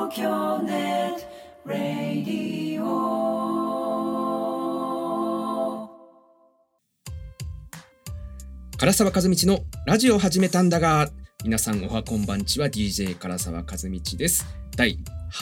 東京ネットラディオ。 唐沢和道のラジオを始めたんだが、皆さんおはこんばんちは。 DJ 唐沢和道です。第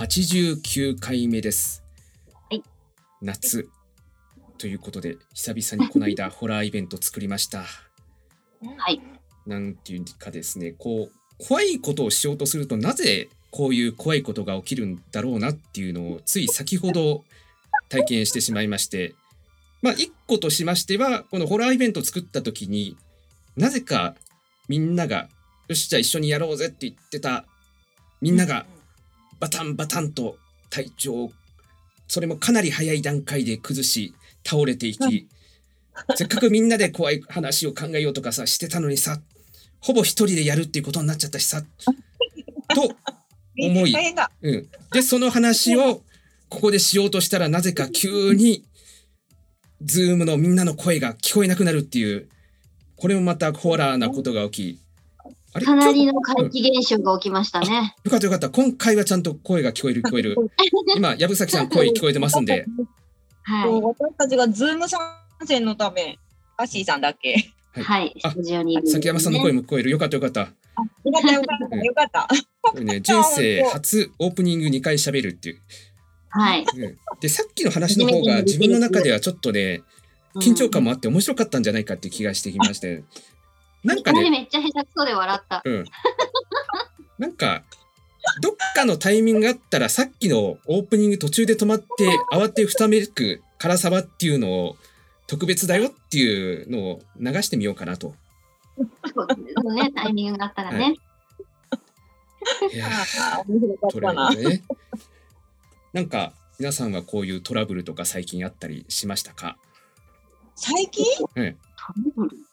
89回目です。 はい、 夏ということで久々にこの間ホラーイベント作りました。 はい、 なんていうかですね、こう怖いことをしようとするとなぜこういう怖いことが起きるんだろうなっていうのをつい先ほど体験してしまいまして、一個としましては、このホラーイベントを作った時になぜかみんながよしじゃあ一緒にやろうぜって言ってたみんながバタンバタンと体調をそれもかなり早い段階で崩し倒れていき、せっかくみんなで怖い話を考えようとかさしてたのにさ、ほぼ一人でやるっていうことになっちゃったしさと思い、でその話をここでしようとしたらなぜか急にズームのみんなの声が聞こえなくなるっていう、これもまたホラーなことが起き、あれかなりの怪奇現象が起きましたね。 よかったよかった。今回はちゃんと声が聞こえる今藪崎さん声聞こえてますんで、 はい、私たちがズーム参戦のため、アッシーさんだっけ、 はい、スタジオにいるんですね。 崎山さんの声も聞こえる。よかったよかった。 よかった。 これね、人生初オープニング2回喋るっていう。 はい。 でさっきの話の方が自分の中ではちょっとね緊張感もあって面白かったんじゃないかっていう気がしてきまして、なんかね、 めっちゃ下手くそで笑った。 なんかどっかのタイミングがあったらさっきのオープニング途中で止まって慌てふためく唐沢っていうのを特別だよっていうのを流してみようかなと。 そうね、タイミングがあったらね。 いや面白かったな。ね、なんか皆さんはこういうトラブルとか最近あったりしましたか？ 最近？ トラブル？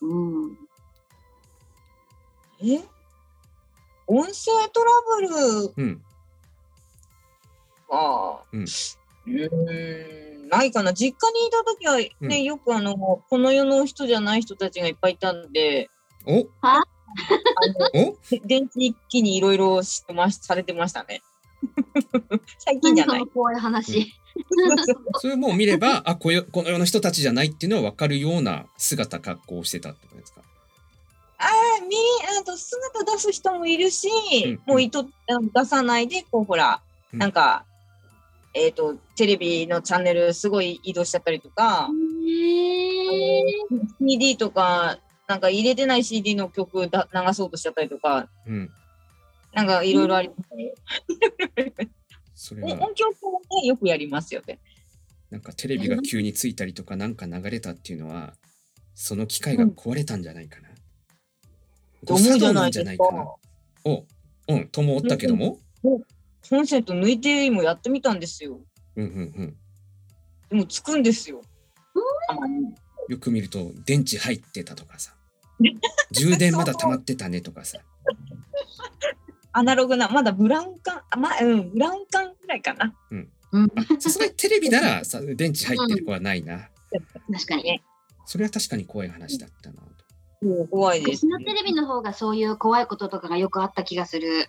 音声トラブルは、ないかな。実家にいた時はね、よくこの世の人じゃない人たちがいっぱいいたんで、電気機にいろいろされてましたね。最近じゃない。 怖い話。 それも見ればこの世の人たちじゃないっていうのは分かるような格好をしてたってことですか？ 姿出す人もいるし、もう出さないでほら、なんかテレビのチャンネルすごい移動しちゃったりとか、CD とかなんか入れてない CD の曲流そうとしちゃったりとか、なんかいろいろありますね。それは音響もねよくやりますよね。 なんかテレビが急についたりとかなんか流れたっていうのはその機械が壊れたんじゃないかな。誤作動なんじゃないかな。とも思ったけども。 コンセント抜いてもやってみたんですよ。でもつくんですよ。 よく見ると電池入ってたとかさ、充電まだ溜まってたねとかさ。 アナログなまだブラウン管ぐらいかな。 さすがにテレビならさ電池入ってる子はないな。 確かにね。 それは確かに怖い話だったなと。 怖いです、 ね。テレビの方がそういう怖いこととかがよくあった気がする。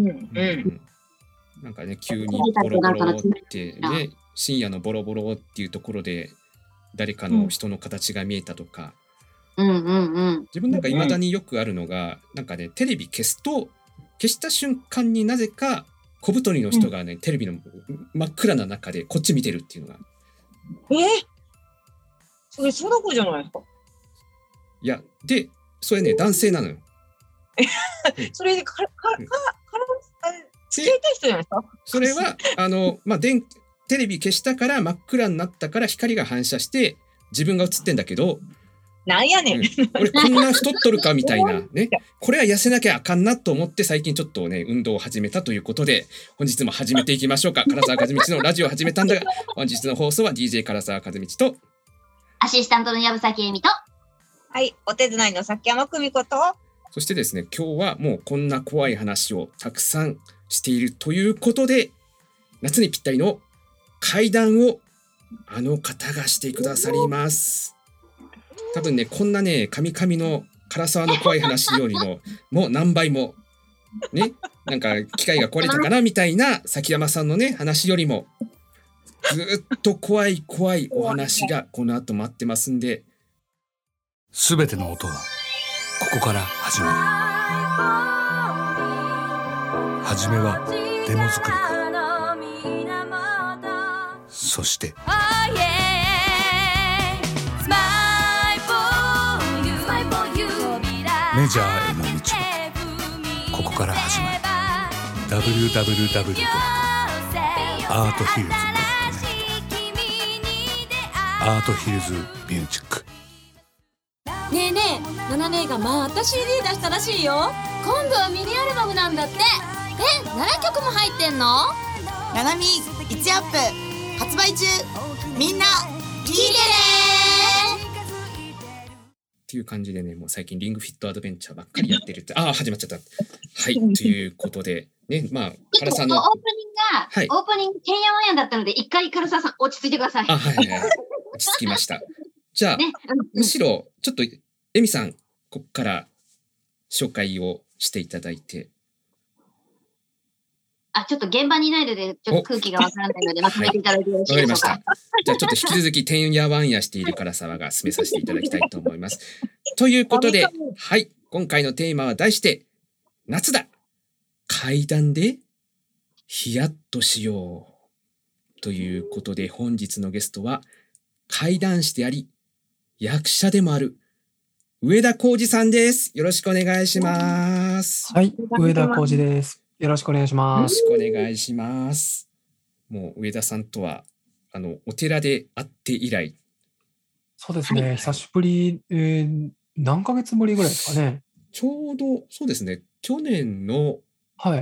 なんかね、急にボロボロってね、深夜のボロボロっていうところで誰かの人の形が見えたとか、自分なんか未だによくあるのが、なんかね、テレビ消した瞬間になぜか小太りの人がね、テレビの真っ暗な中でこっち見てるっていうのが。 それ貞子じゃないですか。 いや、で、それね、男性なのよ。 それで消えた人じゃないですか。 それはテレビ消したから真っ暗になったから光が反射して自分が映ってんだけど、 なんやねん、 俺こんな太っとるかみたいなね、これは痩せなきゃあかんなと思って最近ちょっとね運動を始めたということで、本日も始めていきましょうか。唐沢和道のラジオを始めたんだが、本日の放送は DJ 唐沢和道とアシスタントの藪崎恵美と、 はい、お手伝いの崎山久美子と、 そしてですね、今日はもうこんな怖い話をたくさんしているということで、夏にぴったりの怪談をあの方がしてくださります。多分ね、こんなね、神々の唐沢の怖い話よりのもう何倍もね、 なんか機械が壊れたかなみたいな崎山さんのね話よりもずっと怖い怖いお話がこの後待ってますんで、 すべての音はここから始まる。はじめはデモ作りから、そしてメジャーへの道もここから始まる。 www.arthhills.net アートヒルズミュージック。 ねえねえ、ナナ姉がまた CD 出したらしいよ。今度はミニアルバムなんだって。7曲も入ってんの？ ナナミ1アップ発売中。みんな聞いてねっていう感じでね、もう最近リングフィットアドベンチャーばっかりやってるって始まっちゃった。はい、ということでね、まあ唐さんのオープニングてんやわんやだったので、一回唐沢さん落ち着いてください。 はいはいはい、落ち着きました。じゃあ、むしろちょっとエミさん、ここから紹介をしていただいて。 ちょっと現場にいないので、ちょっと空気がわからないので、まとめていただいてよろしいでしょうか。 わかりました。じゃあちょっと引き続き、てんやわんやしている唐沢が進めさせていただきたいと思います。ということで、はい、今回のテーマは題して、夏だ怪談でヒヤッとしよう。ということで、本日のゲストは、怪談師であり、役者でもある、上田浩二さんです。よろしくお願いします。 はい、上田浩二です。よろしくお願いします。 よろしくお願いします。もう上田さんとはお寺で会って以来。 そうですね。久しぶり、何ヶ月ぶりぐらいですかね。 ちょうどそうですね。去年の、 はい、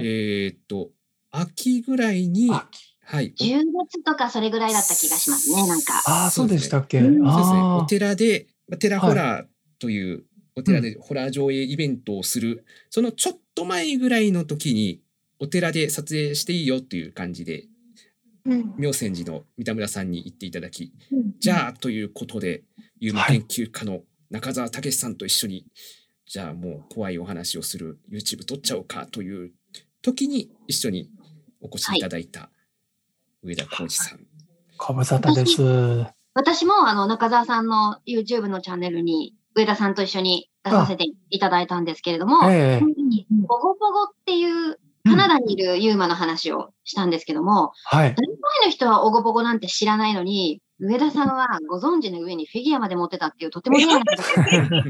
秋ぐらいに、 はい、10月とかそれぐらいだった気がしますね。なんか。 そうでしたっけ。 そうですね。お寺でテラホラーという、お寺でホラー上映イベントをする、そのちょっと前ぐらいの時にお寺で撮影していいよっていう感じで、妙泉寺の三田村さんに言っていただき、じゃあということで有名研究家の中澤武さんと一緒に、じゃあもう怖いお話をする YouTube 撮っちゃおうかという時に一緒にお越しいただいた上田浩二さん。 ご無沙汰です。 私も中澤さんの YouTube のチャンネルに上田さんと一緒に出させていただいたんですけれども、ポゴポゴっていうカナダにいるユーマの話をしたんですけども、大体の人はオゴポゴなんて知らないのに、上田さんはご存知の上にフィギュアまで持ってたっていうとてもレアな人です。と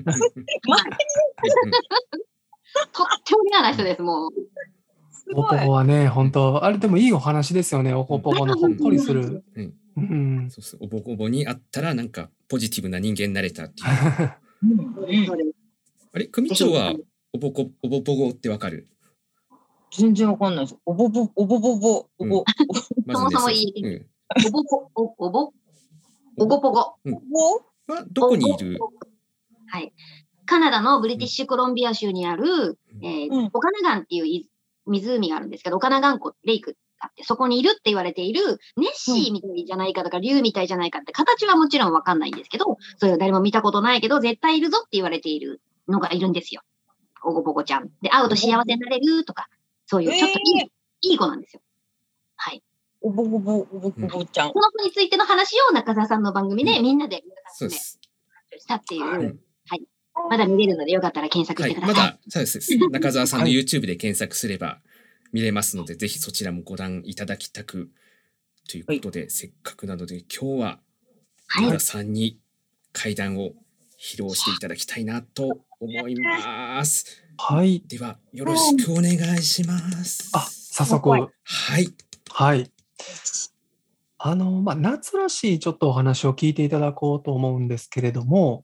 ってもレアな人です、もう。 オゴポゴはね、本当あれでもいいお話ですよね、オゴポゴのほっこりする。 そうそう、オボコボにあったらなんかポジティブな人間になれたっていう。あれ、組長はオボポゴってわかる？ 全然わかんないです。オボボ。 そもそもいい。オゴポゴ。 はどこにいる？ はい。カナダのブリティッシュコロンビア州にある、オカナガンっていう湖があるんですけど、オカナガン湖レイクあって、そこにいるって言われているネッシーみたいじゃないかとか、竜みたいじゃないかって形はもちろんわかんないんですけど、それを誰も見たことないけど、絶対いるぞって言われているのがいるんですよ。オゴポゴちゃん。で、会うと幸せになれるとか、そういうちょっといい子なんですよ。はい。 オボコボちゃん。 この子についての話を中澤さんの番組でみんなでしたっていう。はい。まだ見れるのでよかったら検索してください。 まだ、そうです。中澤さんの YouTube で検索すれば見れますので、ぜひそちらもご覧いただきたくということで、せっかくなので今日は上田さんに怪談を披露していただきたいなと思います。 はい。 ではよろしくお願いします。 早速。 はい。 はい。夏らしいちょっとお話を聞いていただこうと思うんですけれども、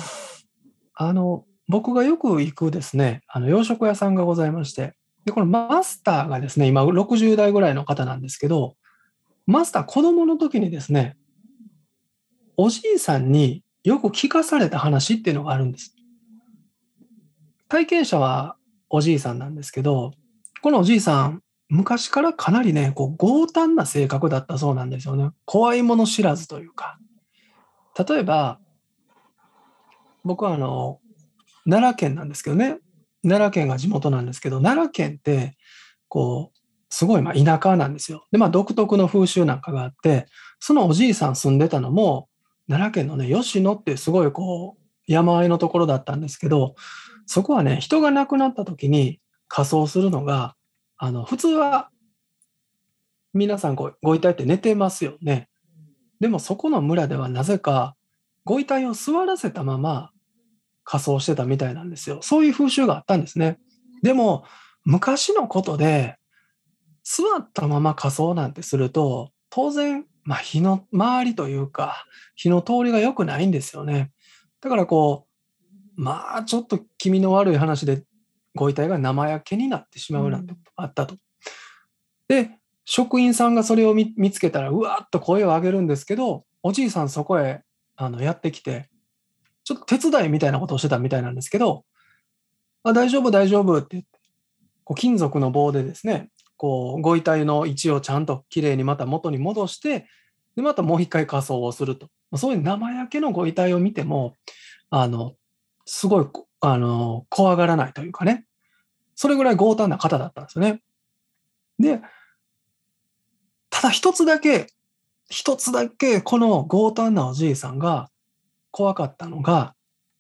僕がよく行くですね、洋食屋さんがございまして、で、このマスターがですね、今60代ぐらいの方なんですけど、マスター子供の時にですね、おじいさんによく聞かされた話っていうのがあるんです。体験者はおじいさんなんですけど、このおじいさん、昔からかなりね、強胆な性格だったそうなんですよね。怖いもの知らずというか。例えば、僕は奈良県なんですけどね、奈良県が地元なんですけど、奈良県ってこう、すごい田舎なんですよ。で、独特の風習なんかがあって、そのおじいさん住んでたのも、奈良県のね、吉野っていうすごい山あいのところだったんですけど、そこはね、人が亡くなった時に火葬するのが、普通は皆さんご遺体って寝てますよね。でもそこの村ではなぜかご遺体を座らせたまま火葬してたみたいなんですよ。そういう風習があったんですね。でも昔のことで座ったまま火葬なんてすると当然、火の周りというか火の通りが良くないんですよね。だからちょっと気味の悪い話でご遺体が生焼けになってしまうなんてことがあったと。で、職員さんがそれを見つけたらうわーっと声を上げるんですけど、おじいさんそこへやってきて、ちょっと手伝いみたいなことをしてたみたいなんですけど、大丈夫大丈夫って言って、金属の棒でですね、ご遺体の位置をちゃんときれいにまた元に戻して、でまたもう一回火葬をすると。そういう生焼けのご遺体を見ても、すごい怖がらないというかね、それぐらい強胆な方だったんですよね。で、ただ一つだけこの強胆なおじいさんが怖かったのが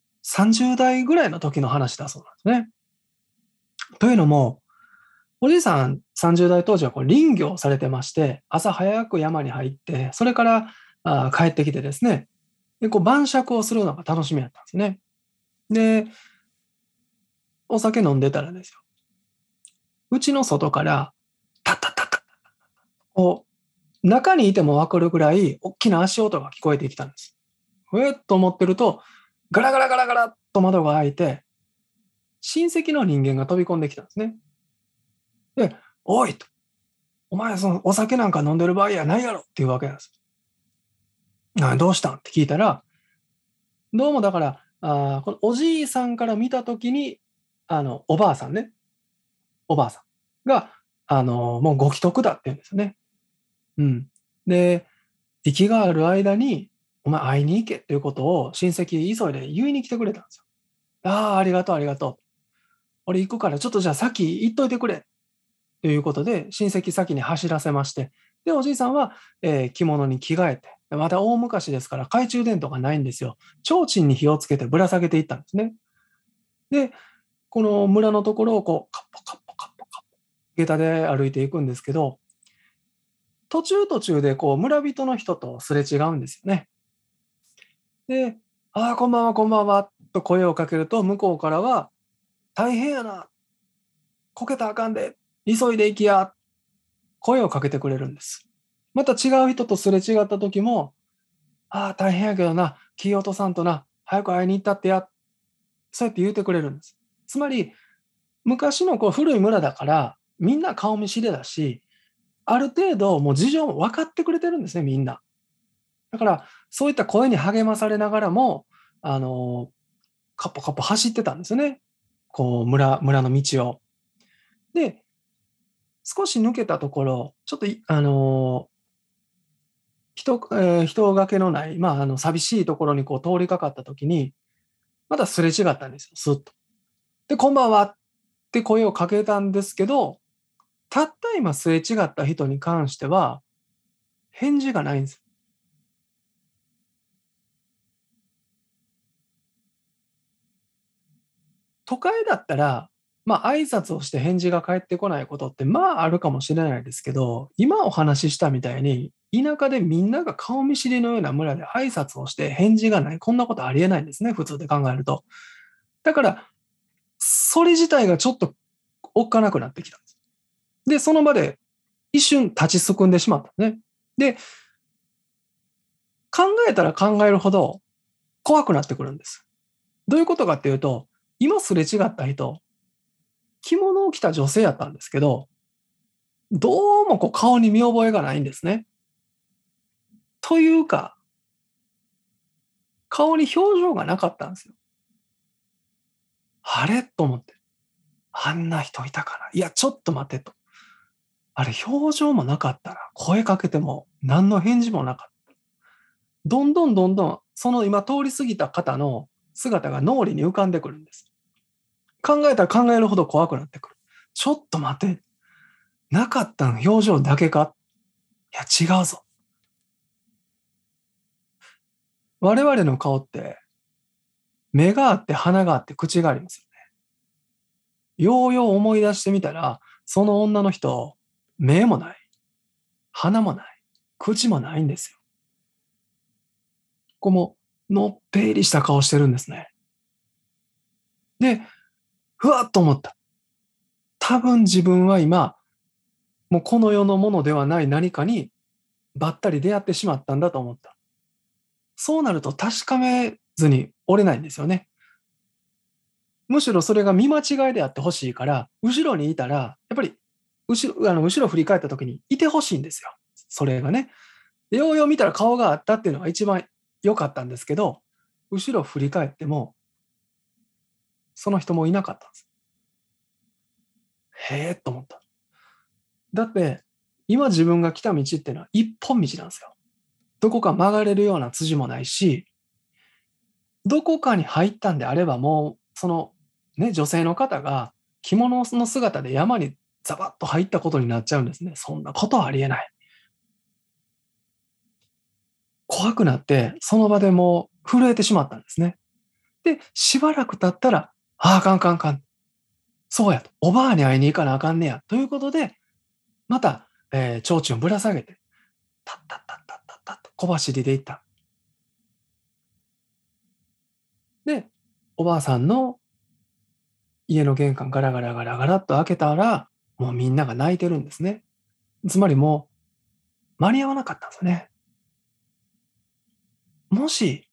30代ぐらいの時の話だそうなんですね。というのも、おじいさん30代当時は林業をされてまして、朝早く山に入って、それから帰ってきてですね、で晩酌をするのが楽しみだったんですね。で、お酒飲んでたらですよ、うちの外からタッタッタッタッ中にいても分かるぐらい大きな足音が聞こえてきたんです。と思ってると、ガラガラガラガラっと窓が開いて、親戚の人間が飛び込んできたんですね。で、おいと、お前そのお酒なんか飲んでる場合やないやろっていうわけなんです。どうしたんって聞いたら、どうもだから、このおじいさんから見たときに、おばあさんが、もうご既得だって言うんですよね。うん。で、息がある間に、お前会いに行けっていうことを親戚急いで言いに来てくれたんですよ。ありがとうありがとう。俺行くからちょっとじゃあ先行っといてくれ。ということで、親戚先に走らせまして、で、おじいさんは、着物に着替えて、また大昔ですから懐中電灯がないんですよ。提灯に火をつけてぶら下げていったんですね。で、この村のところをカッポカッポカッポカッポ、下駄で歩いていくんですけど、途中で村人の人とすれ違うんですよね。で、こんばんはこんばんはと声をかけると、向こうからは、大変やな、こけたらあかんで、急いで行きや、声をかけてくれるんです。また違う人とすれ違った時も、大変やけどな、気落とさんとな、早く会いに行ったってや、そうやって言うてくれるんです。つまり、昔の古い村だから、みんな顔見知りだし、ある程度もう事情も分かってくれてるんですね、みんな。だから、そういった声に励まされながらも、カッポカッポ走ってたんですよね。村の道を。で、少し抜けたところ、ちょっと、人影のない、寂しいところに通りかかったときに、またすれ違ったんですよ、スッと。で、こんばんはって声をかけたんですけど、たった今すれ違った人に関しては、返事がないんです。都会だったら、挨拶をして返事が返ってこないことってあるかもしれないですけど、今お話ししたみたいに、田舎でみんなが顔見知りのような村で挨拶をして返事がない、こんなことありえないんですね、普通で考えると。だから、それ自体がちょっとおっかなくなってきたんです。で、その場で一瞬立ちすくんでしまったんですね。で、考えたら考えるほど怖くなってくるんです。どういうことかっていうと、今すれ違った人、着物を着た女性やったんですけど、どうも顔に見覚えがないんですね。というか、顔に表情がなかったんですよ。あれと思って。あんな人いたかな。いや、ちょっと待てと。あれ、表情もなかったら、声かけても何の返事もなかった。どんどん、その今通り過ぎた方の姿が脳裏に浮かんでくるんです。考えたら考えるほど怖くなってくる。ちょっと待て。 なかったん表情だけか？いや違うぞ。我々の顔って目があって鼻があって口がありますよね。ようよう思い出してみたら、その女の人、目もない、鼻もない、口もないんですよ。ここものっぺりした顔してるんですね。で、ふわっと思った。多分自分は今、もうこの世のものではない何かにばったり出会ってしまったんだと思った。そうなると確かめずに折れないんですよね。むしろそれが見間違いであってほしいから、後ろにいたら、やっぱり後ろ振り返った時にいてほしいんですよ。それがね。ようよう見たら顔があったっていうのが一番良かったんですけど、後ろ振り返っても、その人もいなかったんです。へーと思った。だって、今自分が来た道っていうのは一本道なんですよ。どこか曲がれるような筋もないし、どこかに入ったんであればもう、そのね、女性の方が着物の姿で山にザバッと入ったことになっちゃうんですね。そんなことはありえない。怖くなって、その場でもう震えてしまったんですね。で、しばらく経ったら、あかんかんかん。そうやと。おばあに会いに行かなあかんねや。ということで、また、提灯をぶら下げて、タッタッタッタッタッタッと小走りで行った。で、おばあさんの家の玄関ガラガラガラガラっと開けたら、もうみんなが泣いてるんですね。つまりもう間に合わなかったんですよね。もし、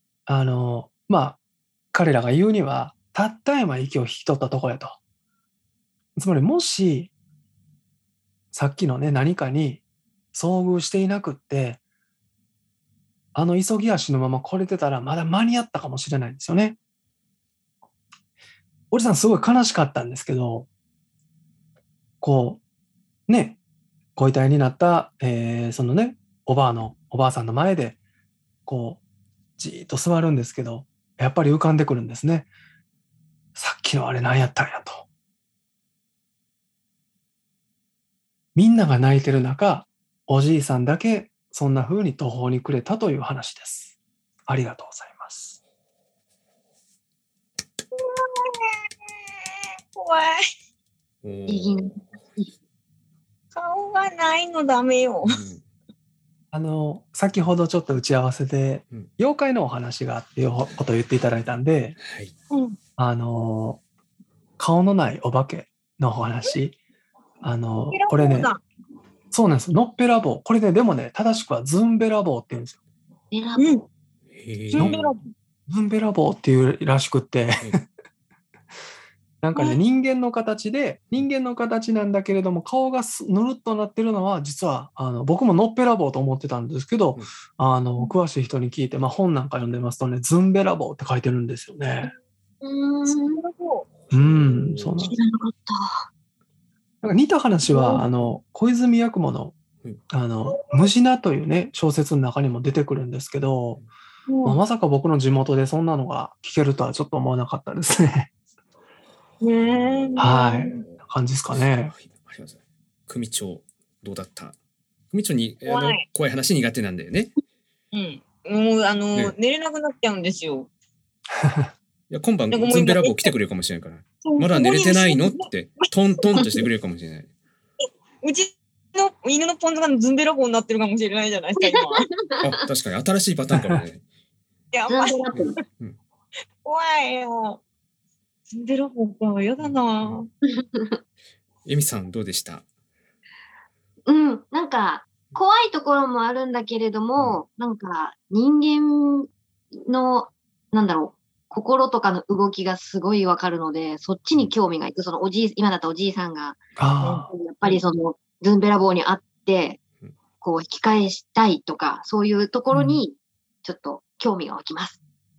彼らが言うには、たった今息を引き取ったところやと。つまりもし、さっきのね、何かに遭遇していなくって、急ぎ足のまま来れてたら、まだ間に合ったかもしれないんですよね。おじさんすごい悲しかったんですけど、こう、ね、ご遺体になった、そのね、おばあさんの前で、こう、じーっと座るんですけど、やっぱり浮かんでくるんですね。さっきのあれ何やったんやと。みんなが泣いてる中、おじいさんだけそんな風に途方に暮れたという話です。ありがとうございます。 怖い。顔がないのダメよ。 先ほどちょっと打ち合わせで、妖怪のお話がっていうことを言っていただいたんで、顔のないお化けのお話、これね、そうなんです。のっぺらぼう。これね、でもね、正しくはズンベラボーって言うんですよ。ズンベラボーっていうらしくって、なんかね、人間の形なんだけれども、顔がぬるっとなってるのは、実は、僕ものっぺらぼうと思ってたんですけど、詳しい人に聞いて、本なんか読んでますとね、ズンベラボーって書いてるんですよね。そうなんです。なんか似た話は、小泉八雲の、ムジナというね、小説の中にも出てくるんですけど、まさか僕の地元でそんなのが聞けるとはちょっと思わなかったですね。はい。感じですかね。 組長、どうだった？組長に怖い話苦手なんだよね。 もう寝れなくなっちゃうんですよ。 いや今晩ズンベラボー来てくれるかもしれないから。まだ寝れてないのってトントンとしてくれるかもしれない。 うちの犬のポン酢がズンベラボーになってるかもしれないじゃないですか今。あ、確かに新しいパターンかもね。 やばい。怖いよ。ズンベラボーか嫌だな。 エミさんどうでした？ なんか怖いところもあるんだけれども、なんか人間の心とかの動きがすごいわかるので、そっちに興味がいく。その今だったおじいさんが、やっぱりそのズンベラボーに会って、こう引き返したいとか、そういうところにちょっと興味が湧きます。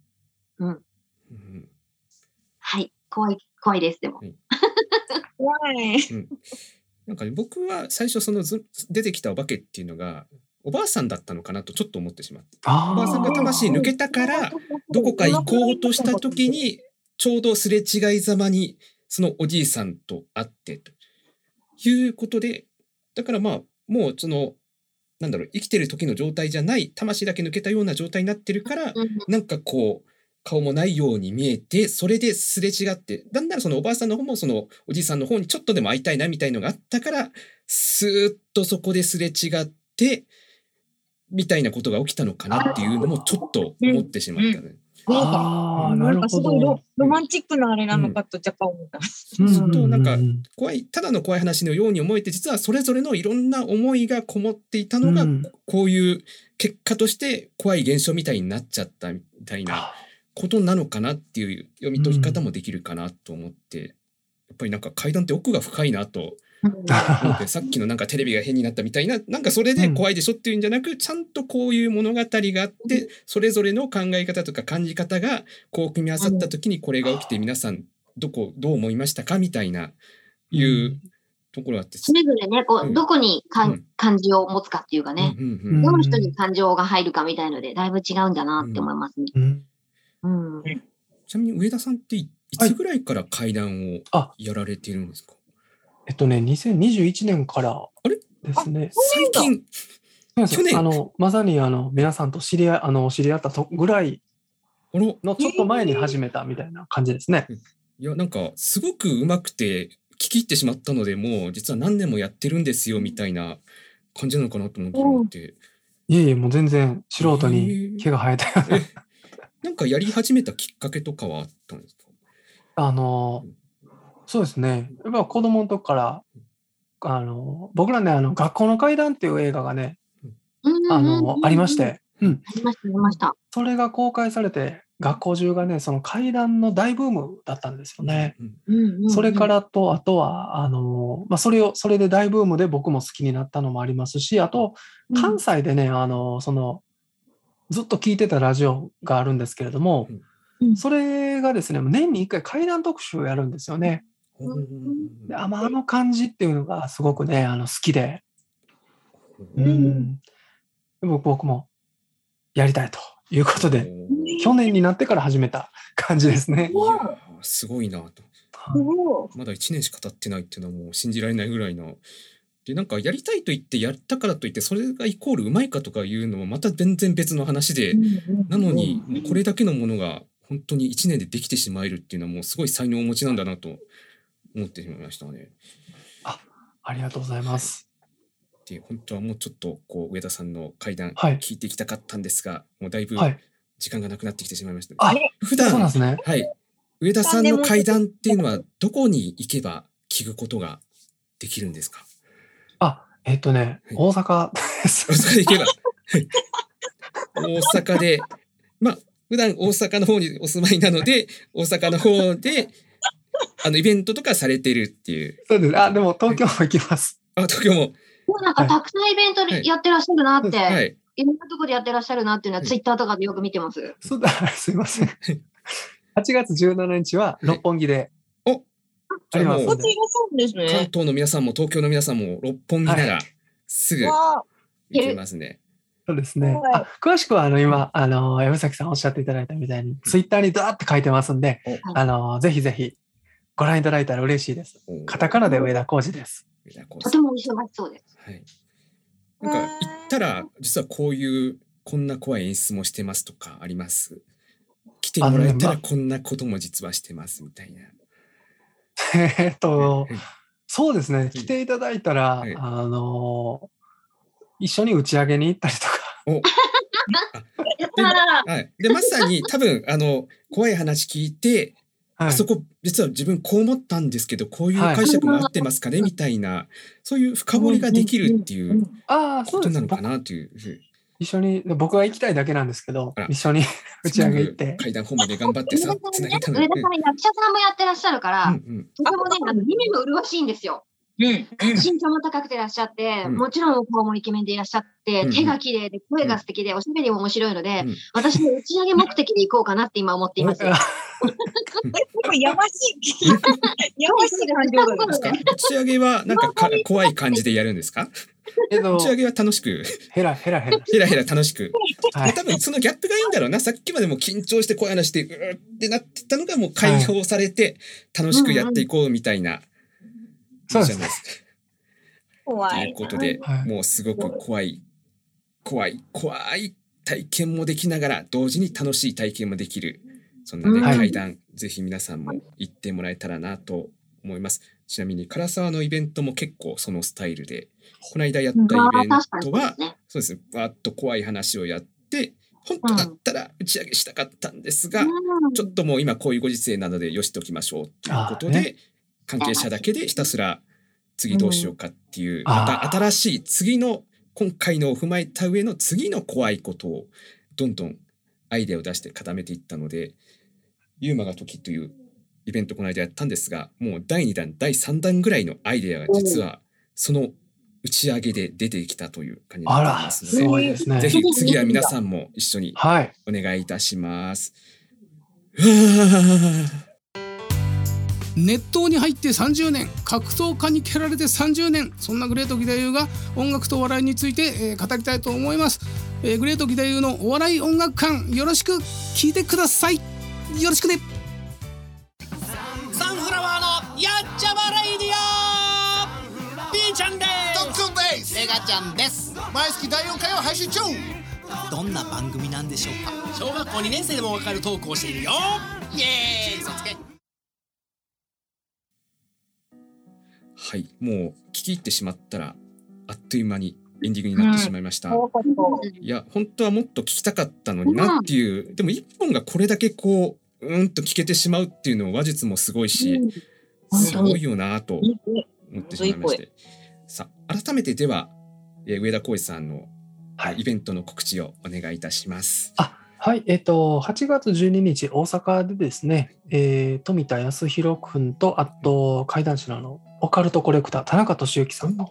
はい、怖いです、でも。 怖い。 なんかね、僕は最初その出てきたお化けっていうのが、おばあさんだったのかなとちょっと思ってしまって。おばあさんが魂抜けたから、どこか行こうとした時に、ちょうどすれ違いざまに、そのおじいさんと会ってと。 いうことで、だからまあもうそのなんだろう、生きてる時の状態じゃない、魂だけ抜けたような状態になってるから、なんかこう顔もないように見えて、それですれ違って、だんだんそのおばあさんの方もそのおじいさんの方にちょっとでも会いたいなみたいのがあったから、スーッとそこですれ違ってみたいなことが起きたのかなっていうのもちょっと思ってしまったね。 なんかすごいロマンチックなあれなのかと若干思った。 ずっとなんか怖い、ただの怖い話のように思えて、実はそれぞれのいろんな思いがこもっていたのが、こういう結果として怖い現象みたいになっちゃったみたいなことなのかなっていう読み解き方もできるかなと思って、やっぱりなんか怪談って奥が深いなと思って、さっきのなんかテレビが変になったみたいな、なんかそれで怖いでしょっていうんじゃなく、ちゃんとこういう物語があって、それぞれの考え方とか感じ方がこう組み合わさった時にこれが起きて、皆さんどう思いましたかみたいないうところがあって、 それぞれね、こうどこに感情を持つかっていうかね、どの人に感情が入るかみたいのでだいぶ違うんだなって思いますね。 ちなみに上田さんっていつぐらいから怪談をやられているんですか？ 2021年からですね。 最近。 去年まさに皆さんと知り合ったぐらいのちょっと前に始めたみたいな感じですね。 いや、なんかすごく上手くて聞き入ってしまったので、もう実は何年もやってるんですよみたいな感じなのかなと思って。 いえいえ、もう全然素人に毛が生えたような。 なんかやり始めたきっかけとかはあったんですか？ そうですね。やっぱ子供の時から、僕らね、学校の怪談っていう映画がね、ありまして。 ありました。 それが公開されて、学校中がね、その怪談の大ブームだったんですよね。それからと、あとは、それで大ブームで僕も好きになったのもありますし、あと、関西でね、ずっと聞いてたラジオがあるんですけれども、それがですね、年に1回怪談特集をやるんですよね。であの感じっていうのがすごくね、好きで、僕もやりたいということで、去年になってから始めた感じですね。 いやすごいなと。まだ1年しか経ってないっていうのはもう信じられないぐらいの。でなんかやりたいと言ってやったからといってそれがイコールうまいかとかいうのもまた全然別の話で、なのにもうこれだけのものが本当に1年でできてしまえるっていうのはもうすごい才能をお持ちなんだなと思ってしまいましたね。 ありがとうございます。 で本当はもうちょっとこう上田さんの怪談聞いていきたかったんですが、もうだいぶ時間がなくなってきてしまいました。普段そうなんですね。 上田さんの怪談っていうのはどこに行けば聞くことができるんですか？ 大阪です。 大阪で行けば大阪で普段大阪の方にお住まいなので大阪の方でイベントとかされてるっていう。 そうです。でも東京も行きます。 東京も。 なんかたくさんイベントでやってらっしゃるなって、いろんなところでやってらっしゃるなっていうのはツイッターとかでよく見てます。 そうだ、すいません。8月17日は六本木で。 あります。 こっちがそうですね。 関東の皆さんも東京の皆さんも六本木ならすぐ行けますね。 そうですね。詳しくは今山崎さんおっしゃっていただいたみたいにツイッターにダーって書いてますんで、ぜひぜひご覧いただいたら嬉しいです。カタカナで上田浩二です。 とても忙しそうです。 なんか言ったら実はこんな怖い演出もしてますとかあります？来てもらえたらこんなことも実はしてますみたいな。 そうですね。来ていただいたら一緒に打ち上げに行ったりとか。 でまさに多分怖い話聞いて、あそこ実は自分こう思ったんですけどこういう解釈も合ってますかねみたいなそういう深掘りができるっていうことなのかなという。 一緒に僕は行きたいだけなんですけど一緒に打ち上げ行って階段本まで頑張ってさつなげたの上田さん役者さんもやってらっしゃるからとてもね耳も麗しいんですよ。身長も高くていらっしゃって、もちろん顔もイケメンでいらっしゃって、手が綺麗で声が素敵でおしゃべりも面白いので、私も打ち上げ目的で行こうかなって今思っています。 やましい。やましい感情なんですか？ 打ち上げはなんか怖い感じでやるんですか？打ち上げは楽しくヘラヘラ楽しく、多分そのギャップがいいんだろうな。さっきまでも緊張して声話してってなってたのがもう解放されて楽しくやっていこうみたいな。 そうです。 怖い。 ということで、もうすごく怖い体験もできながら同時に楽しい体験もできる、そんなね、会談、ぜひ皆さんも行ってもらえたらなと思います。ちなみに唐沢のイベントも結構そのスタイルで、この間やったイベントは、そうですね、わーっと怖い話をやって、本当だったら打ち上げしたかったんですが、ちょっともう今こういうご時世なのでよしときましょうということで、関係者だけでひたすら次どうしようかっていう、また新しい次の今回のを踏まえた上の次の怖いことをどんどんアイデアを出して固めていったので、ユーマが時というイベントこの間やったんですが、もう第2弾第3弾ぐらいのアイデアが実はその打ち上げで出てきたという感じになっていますので、ぜひ次は皆さんも一緒にお願いいたします。 熱湯に入って30年、格闘家に蹴られて30年、そんなグレート義太夫が音楽とお笑いについて、語りたいと思います。グレート義太夫のお笑い音楽館、よろしく聞いてください。よろしくね。 サンフラワーのやっちゃまレイディオ、ピーちゃんです。 トックンです。 メガちゃんです。 毎月第4回を配信中。 どんな番組なんでしょうか。小学校2年生でもわかるトークをしているよ。イエーイ、そつけ。 はい、もう聞き入ってしまったらあっという間にエンディングになってしまいました。いや本当はもっと聞きたかったのになっていう、でも一本がこれだけこうと聞けてしまうっていうのは話術もすごいし、すごいよなと思ってしまいまして、さあ改めてでは上田浩司さんのイベントの告知をお願いいたします。 はい、8月12日大阪でですね、富田康弘君とあと怪談師のオカルトコレクター田中俊之さんの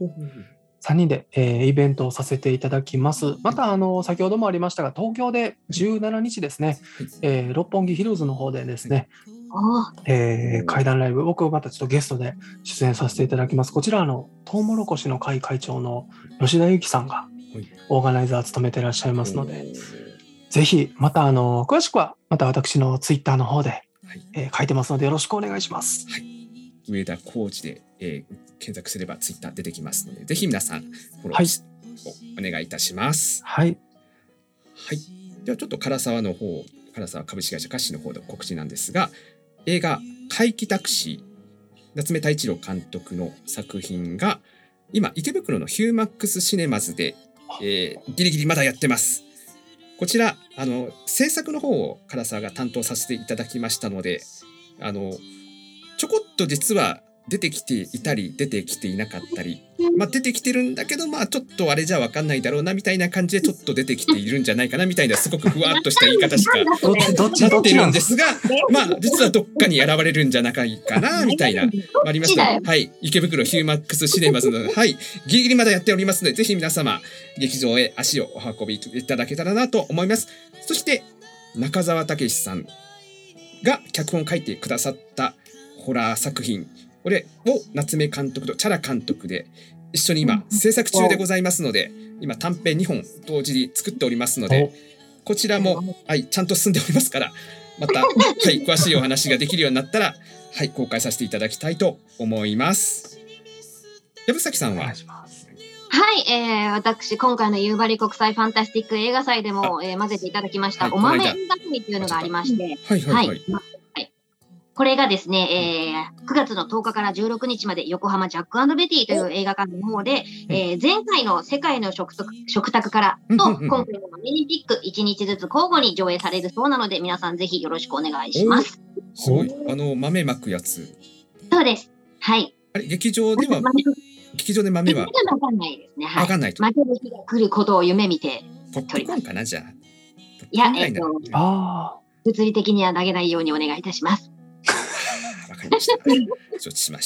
3人で、イベントをさせていただきます。また先ほどもありましたが東京で17日ですね、六本木ヒルズの方でですね、怪談ライブ、僕またちょっとゲストで出演させていただきます。こちらトウモロコシの会会長の吉田由紀さんがオーガナイザー務めていらっしゃいますので、ぜひまた詳しくはまた私のツイッターの方で、書いてますのでよろしくお願いします。 上田浩司で、検索すればツイッター出てきますので、ぜひ皆さんフォローをお願いいたします。はい。ではちょっと唐沢株式会社カッシーの方で告知なんですが、映画怪奇タクシー、夏目太一郎監督の作品が今池袋のヒューマックスシネマズで、ギリギリまだやってます。こちら制作の方を唐沢が担当させていただきましたので、ちょこっと実は出てきていたり出てきていなかったり、出てきてるんだけどちょっとあれじゃ分かんないだろうなみたいな感じでちょっと出てきているんじゃないかなみたいな、すごくふわっとした言い方しかなってるんですが、実はどっかに選ばれるんじゃないかなみたいなありました。はい、池袋ヒューマックスシネマズのギリギリまだやっておりますので、ぜひ皆様劇場へ足をお運びいただけたらなと思います。そして中澤武さんが脚本を書いてくださったホラー作品、これを夏目監督とチャラ監督で一緒に今制作中でございますので、今短編2本同時に作っておりますので、こちらも、ちゃんと進んでおりますから、また、詳しいお話ができるようになったら、公開させていただきたいと思います。藪崎さんは？ 私今回の夕張国際ファンタスティック映画祭でも、混ぜていただきましたお豆映画組というのがありまして、これがですね、9月の10日から16日まで横浜ジャック&ベティという映画館の方で、前回の世界の食卓からと今回のマメリンピック1日ずつ交互に上映されるそうなので、皆さんぜひよろしくお願いします。 すごい、豆まくやつ。 そうです。はい。 あれ劇場で豆はわかんないですね。 わかんないと。 負ける日が来ることを夢見てポップコーンかな、じゃあ。 いや、物理的には投げないようにお願いいたします。 わかりました。承知しました。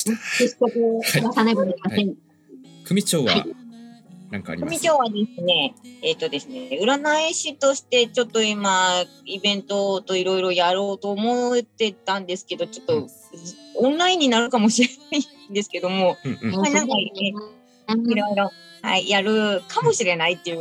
組長は何かありますか？ 組長はですね、占い師としてちょっと今イベントといろいろやろうと思ってたんですけど、ちょっとオンラインになるかもしれないんですけども、なんかいろいろやるかもしれないっていう。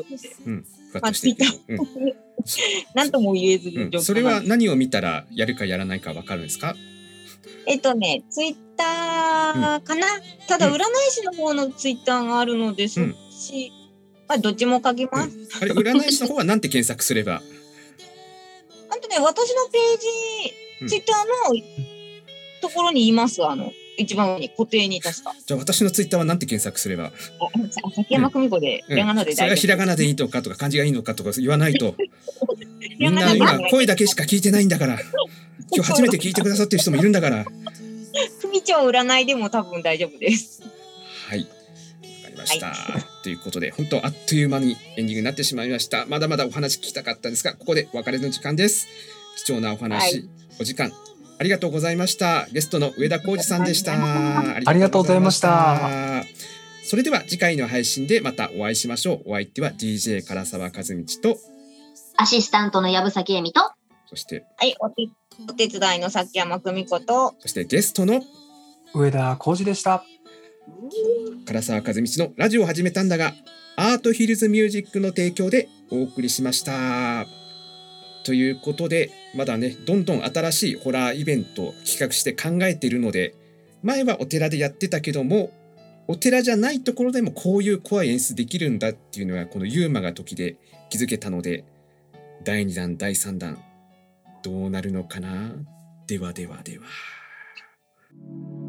なんとも言えずに、 それは何を見たらやるかやらないか分かるんですか？ ツイッターかな。ただ、占い師の方のツイッターがあるので、そっち、どっちも書きます。 あれ、占い師の方はなんて検索すれば私のページ、ツイッターのところにいます。一番上に固定に確か。 じゃあ私のツイッターはなんて検索すれば崎山久美子で、ひらがなで大丈夫。 それはひらがなでいいとか漢字がいいのかとか言わないとみんな今声だけしか聞いてないんだから、今日初めて聞いてくださってる人もいるんだから。 久美町占いでも多分大丈夫です。 はい、わかりました、ということで本当あっという間にエンディングになってしまいました。まだまだお話聞きたかったんですが、ここでお別れの時間です。貴重なお話、お時間ありがとうございました。ゲストの上田浩二さんでした。 ありがとうございました。 それでは次回の配信でまたお会いしましょう。お相手は DJ 唐沢和道とアシスタントの藪崎恵美と、 そしてお手伝いの崎山久美子と、 そしてゲストの上田浩二でした。 唐沢和道のラジオを始めたんだが、アートヒルズミュージックの提供でお送りしました。ということで、まだね、どんどん新しいホラーイベントを企画して考えているので、前はお寺でやってたけども、お寺じゃないところでもこういう怖い演出できるんだっていうのはこのユーマが時で気づけたので、第2弾第3弾どうなるのかな。ではではでは。